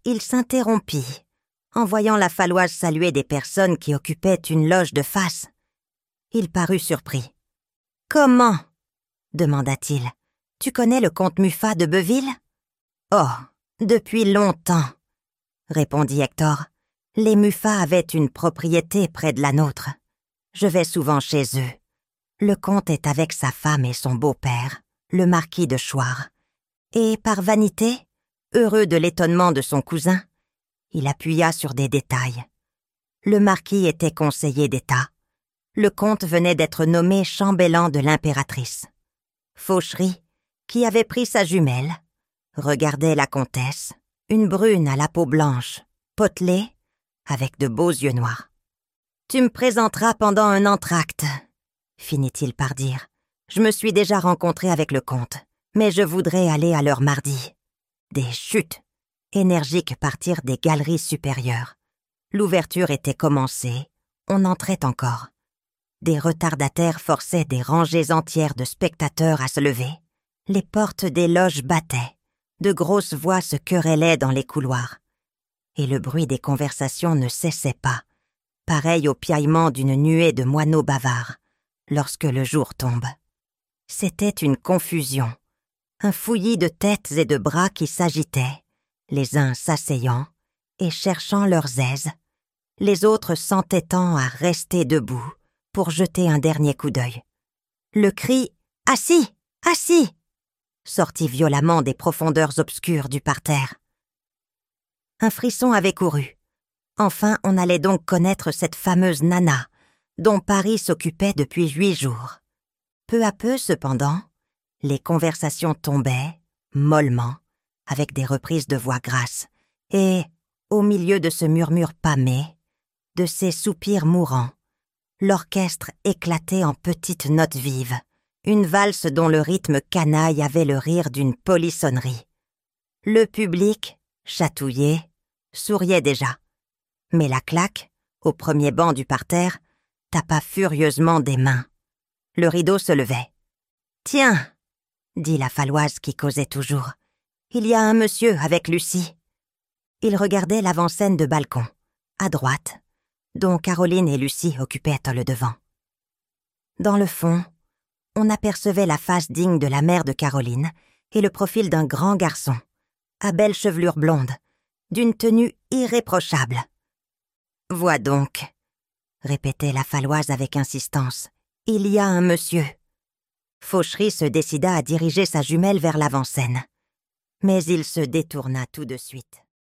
il s'interrompit en voyant la Faloise saluer des personnes qui occupaient une loge de face. Il parut surpris. « Comment ?» demanda-t-il. « Tu connais le comte Muffat de Beuville ?»« Oh, depuis longtemps, » répondit Hector. « Les Muffat avaient une propriété près de la nôtre. Je vais souvent chez eux. Le comte est avec sa femme et son beau-père, le marquis de Choir. Et par vanité, heureux de l'étonnement de son cousin, il appuya sur des détails. Le marquis était conseiller d'État. Le comte venait d'être nommé chambellan de l'impératrice. Fauchery, qui avait pris sa jumelle, regardait la comtesse, une brune à la peau blanche, potelée, avec de beaux yeux noirs. « Tu me présenteras pendant un entr'acte, » finit-il par dire. « Je me suis déjà rencontré avec le comte, mais je voudrais aller à l'heure mardi. » Des chutes énergiques partirent des galeries supérieures. L'ouverture était commencée, on entrait encore. Des retardataires forçaient des rangées entières de spectateurs à se lever. Les portes des loges battaient. De grosses voix se querellaient dans les couloirs. Et le bruit des conversations ne cessait pas, pareil au piaillement d'une nuée de moineaux bavards, lorsque le jour tombe. C'était une confusion, un fouillis de têtes et de bras qui s'agitaient, les uns s'asseyant et cherchant leurs aises, les autres s'entêtant à rester debout pour jeter un dernier coup d'œil. Le cri « Assis! Assis !» sortit violemment des profondeurs obscures du parterre. Un frisson avait couru. Enfin, on allait donc connaître cette fameuse Nana, dont Paris s'occupait depuis 8 jours. Peu à peu, cependant, les conversations tombaient, mollement, avec des reprises de voix grasses, et, au milieu de ce murmure pâmé, de ces soupirs mourants, l'orchestre éclatait en petites notes vives, une valse dont le rythme canaille avait le rire d'une polissonnerie. Le public, chatouillé, souriait déjà, mais la claque, au premier banc du parterre, tapa furieusement des mains. Le rideau se levait. « Tiens !» dit la Faloise qui causait toujours. « Il y a un monsieur avec Lucie. » Il regardait l'avant-scène de balcon, à droite, dont Caroline et Lucie occupaient le devant. Dans le fond, on apercevait la face digne de la mère de Caroline et le profil d'un grand garçon, à belle chevelure blonde, d'une tenue irréprochable. « Vois donc !» répétait la Faloise avec insistance. « Il y a un monsieur. » Fauchery se décida à diriger sa jumelle vers l'avant-scène. Mais il se détourna tout de suite.